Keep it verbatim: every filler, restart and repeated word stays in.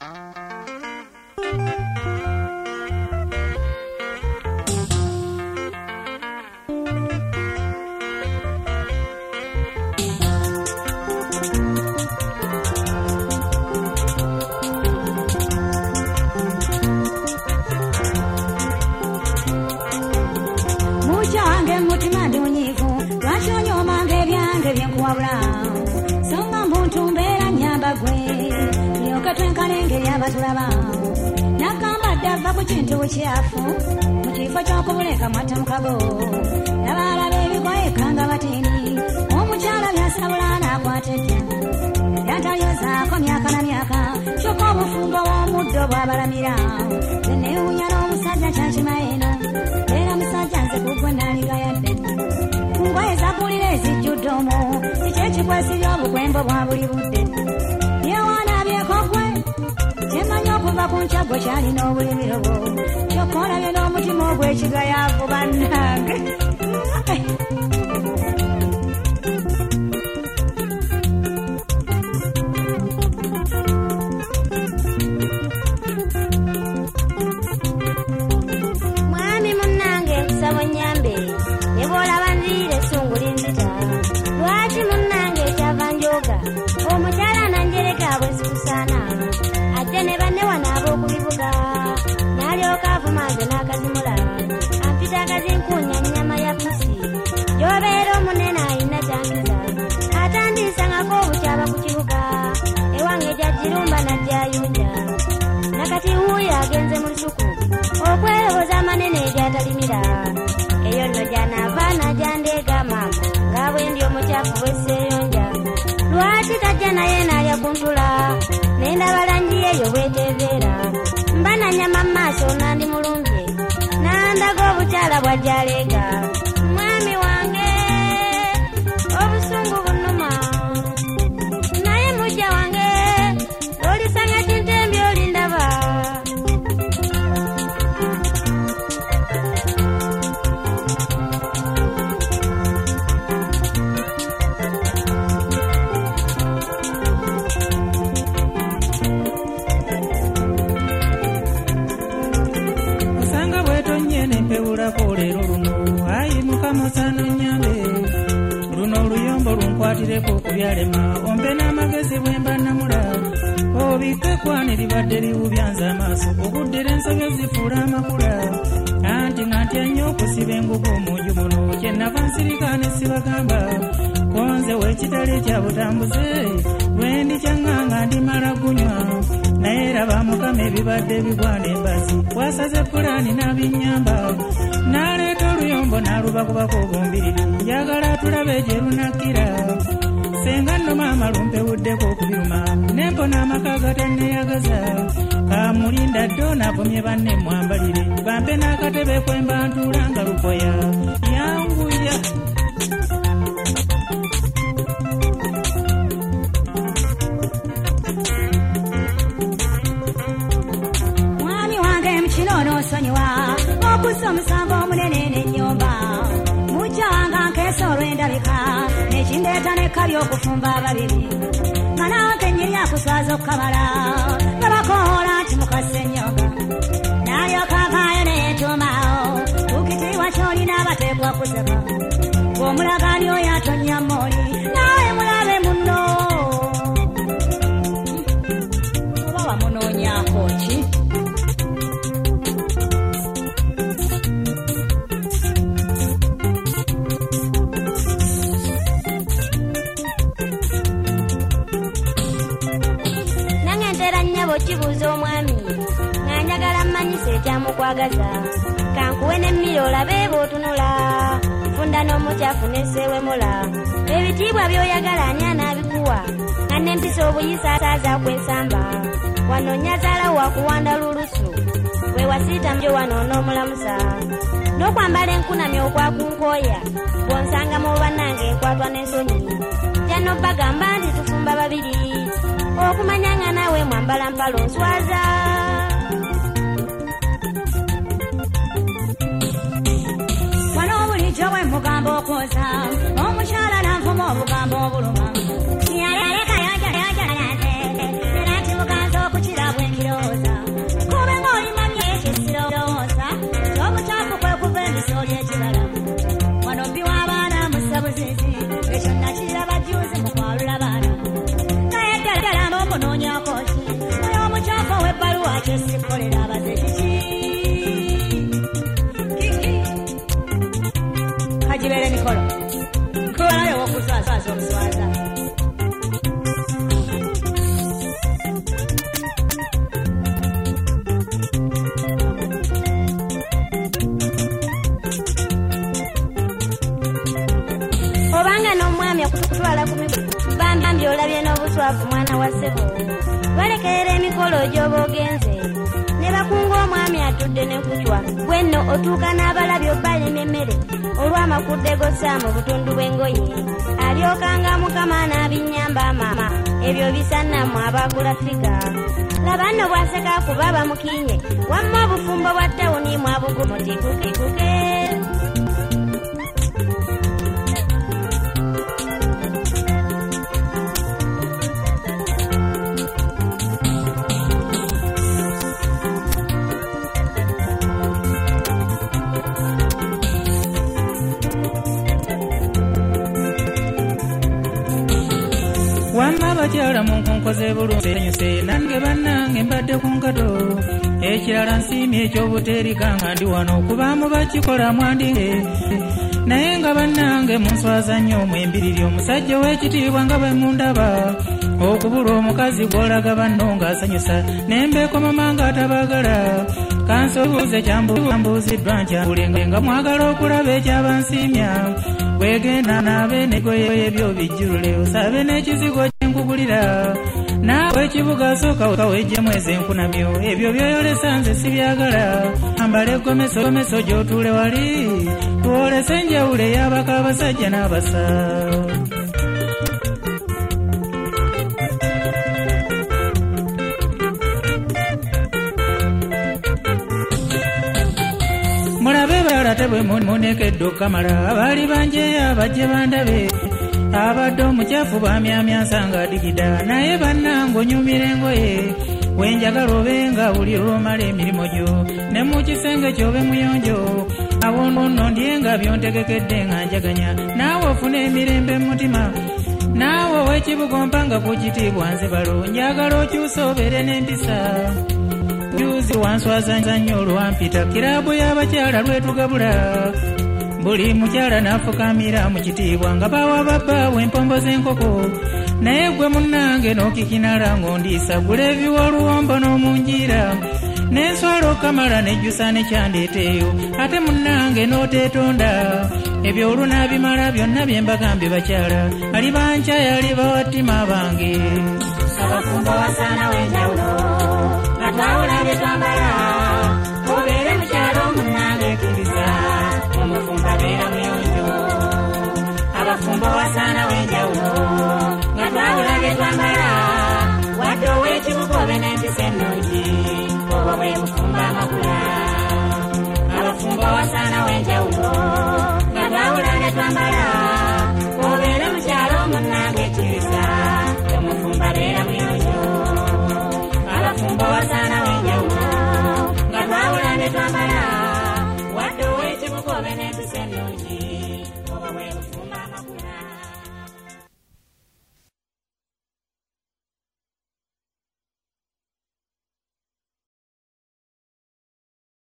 Chiafu mukifo ky'okubuleka mwata mukago n'abalala b'ebigoye kanga batini omukyala byasabula n'akwatedde yatalyozaako myaka na myaka kyokka obufumbo bw'omuddo bw'abalamira zenewunya n'omusajja kyakima eno era musajja nze kugwe naaligayadde ku ngoye zakulira ezijjudde omwo kikyekigwesirya obukwembo bwa buli budde byewanabyeko gwe kyemanya okuva ku nkyago kyalina obulimiro bwo kyokka olabye n'omutima ogw'ekigayaavu bannange mwami munnange nsaba onnyambe ne bw'olaba nziire essungu linzita lwaki munnange ekyava njoga omukyala nanjereka bwe zikusaana ate ne banne wanaaba okubivuga n'alyoka avumanze n'akazimula ampita akazinkunya nnyama ya pusi gy'obeera omunene ayina kyankiza atandiisangako obukyaba ku kibuga ewange gyajjirumba najjayunja nakati wuuyo agenze mu lusuku okweroboza amanene egyatalimira eyo nno gyanaava najandeega maama nga bwe ndi omukyafu bwesseeyonja lwaki tajja naye n'alya kuntula nendabalangi eyo bweteeveera mba nanyama mu maaso nandi mulumbye nandaga obukyala bwajjaleega mwami wange obusungu bunnuma naye mujja wange olisanga kintembi olindaba leero luno ayi mukama osana onnyambe luno oluyombo lunkwatireko okubyalema ompe n'amagezi bwe mba namula obike kwane libadde liwubyanza amaaso obuddira ensobe zifuula amakula anti nga ntya nnyo okusiba engugu omunju muno kyennava nsirika ne sibagamba konze w'ekitali kya butambuze lwendi kyaŋŋanga ndimala gunywa naye raba mukama ebibadde bigwana embasi wasaze pulaani n'abinnyamba n'aleeta oluyombo n'alubakubako obumbiriri njagala tulabe gye lunakira senga nno maama lumpewuddeko okubiruma nempona amaka gatanneeyagaza kamulinda ddo n'avumye banne mwambalire bampe n'akatebe kwemba ntuula nga lukoya yanguya nosonyiwa okussa omusango omunene n'ennyumba mujjanga nkeesa olw'endabika nekindeeta nekkalya okufumba ababiri nga nawe kenyiri akuswaza okukabala nabakoola nti mukassa ennyonga n'alyoka avaayo neyetuumaawo tukitiibwa ky'olina abateekwa kuseka bw'omulagaani oyo atonnya mooli nawe mulabe munno oba wamunoonyaako ki kibuuza omwami nga njagala mmanyisa ekyamukwagaza kankuwe n'emmere olabe bw'otunula funda n'omukyafu n'esseewemula ebitiibwa by'oyagala ani anaabikuwa nga n'empisa obuyisa ataaza kwesamba wano nnyazaalawo wakuwanda lulusu we wasiita mjo wano n'omulamusa n'okwambala enkunamya okwakunkooya bw'onsanga mu bannange enkwatwa n'ensonyi jano bagamba nti tufumba babiri okumanya nga naawe mwambala mpalo nswaza wano bulijjo bwe mugamba okwoza omukyala nanvuma obugambo obuluma yaleka yajalaze era nti muganza okukira bwenki kyesikolera abaze kiki kiki kagibere mikolo kubalayo wokuswaswasa omuswaza obanga n'omwami okutwala ku mikolo bambi olabye n'obuswavu mwana wa ssebo balekerera emikolo gy'oba ogenze ne bakunga omwami atudde ne kucwa gwenno otuuka n'abalabye obbalema emmere olw'amakudde gossa mu butundu bw'engoye alyokanga mukama n'abinnyamba mama ebyo bisannamu abagula figa laba nno bw'aseka kuba bamukinye wamma obufumbo bwa ttawuni mwabugumuti kukikuke wamma abakyala mu nkonkoze bulungi enyuse nange bannange mbadde ku nkato ekirala nsiimi ekyobuteerikanga ndi wano kubaamu bakikola mwandire naye nga bannange munswaza nnyo mwembiriri omusajja w'ekitiibwa nga bwe mundaba okubula omukazi gw'olaga banno ng'asanyusa nembeeko mama ng'atabaagala kansobuuze kyambuuziddwa nkyabulenge nga mwagala okulaba ekyabansiimya bwegenda naabe negoye ebyo bijjulule osabe n'ekizigo kyenkugulira naawe ekibuga sooka kawejjemu ezenkunamyo ebyo byoyolesa nze sibyagala ambala eggomeso gomeso gy'otuule wali tuwolese enjawulo ey'abaka abasajja n'abasa mulabe balate bwe munekedde okamala abaali banjeya bajje bandabe abadde omukyafu bamyamyansa nga digida naye bannange onyumira engoye wenjagala obenga buli lwomala emirimu gyo ne mu kisenge kyobe muyonjo awo nno ndyenga byontegekedde nga njaganya naawe ofuna emirembe mu mutima naawe ow'ekibugompa ku kitiibwa nze balo njagala okyusa obeere n'empisa juzi wanswaza nnyo olwampita kiraabu y'abakyala lwetugabula buli mukyala n'afukamira mu kitiibwa nga bawa babbaabwe empombo z'enkoko naye gwe munnange n'okikinala ng'ondiisa gula ebiwoluwombo n'omunjiira n'enswala okamala nejjusa nekyandeeteeyo ate munnange n'oteetonda ebyo olunaabimala byonna bye mbagambye bakyala ali bankyaya ali bawattima bange abafumbo basaana w'enjawulo nga twawula bye twambala obeere mukyalo munnange ekkiriza omufumbo abeera muyonjo abafumbo basaana w'enjawulo nga twawula bye twambala wadde ow'ekibuga obe n'empisa ennungi obwo bwe bufumbo amakula abafumbo basaana w'enjawulo nga twawula bye twambala obeere mukyalo munnange ekkiriza omufumbo abeera muyonjo abafumbo basaana